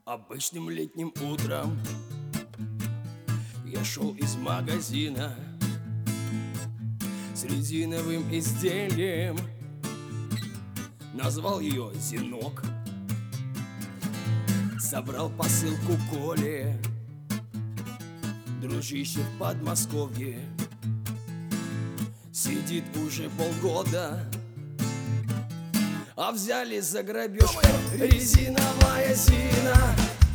Обычным летним утром я шел из магазина с резиновым изделием. Назвал ее «Зенок». Собрал посылку Коле, дружище в Подмосковье. Сидит уже полгода, а взяли за грабеж. Резиновая Зина,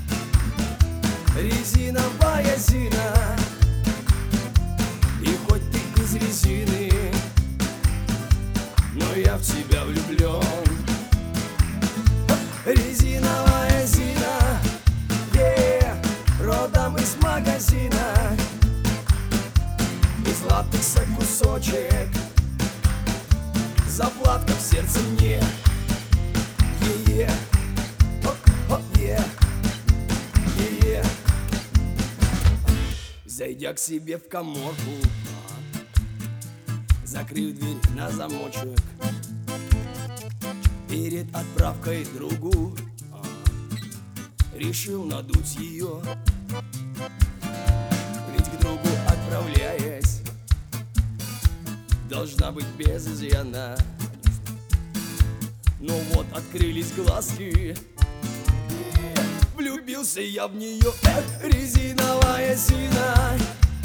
резиновая Зина. И хоть ты из резины, но я в тебя влюблен. Резиновая Зина, родом из магазина. Из латекса кусочек, заплатка в сердце мне. Зайдя к себе в каморку, закрыв дверь на замочек, перед отправкой другу решил надуть ее. Ведь к другу отправляясь, должна быть без изъяна. Но вот открылись глазки, влюбился я в нее. Резиновая Зина,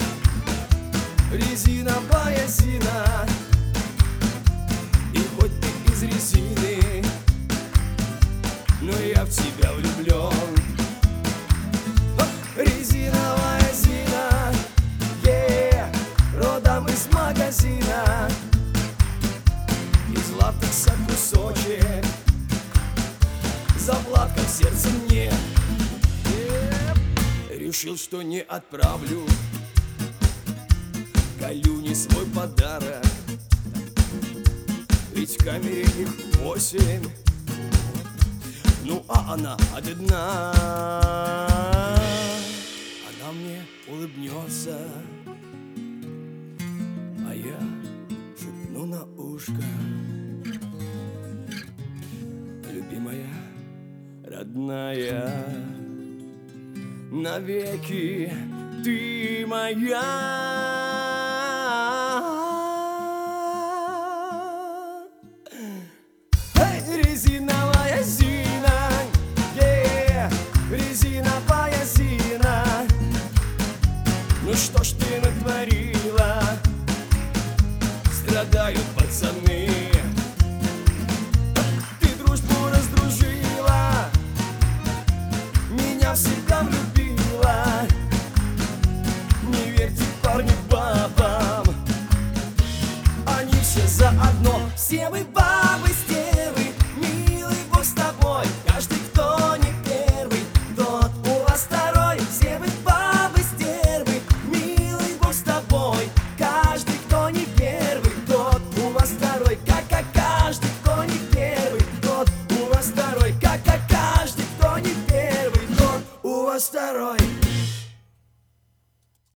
резиновая Зина. И хоть ты из резины, но я в тебя влюблен. Резиновая Зина, родом из магазина. Из латекса кусочек, заплатка в сердце мне. Решил, что не отправлю Галюне свой подарок, ведь в камере их 8. Ну а она одна, она мне улыбнется, а я шепну на ушко: любимая, родная, навеки ты моя.